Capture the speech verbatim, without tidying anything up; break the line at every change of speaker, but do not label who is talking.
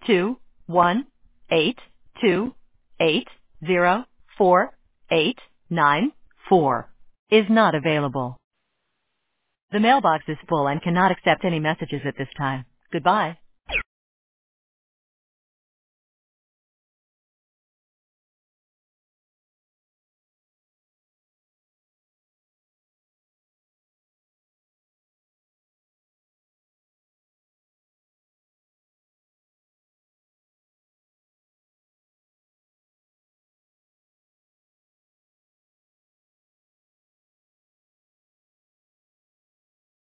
two one eight two eight zero four eight nine four is not available. The mailbox is full and cannot accept any messages at this time. Goodbye.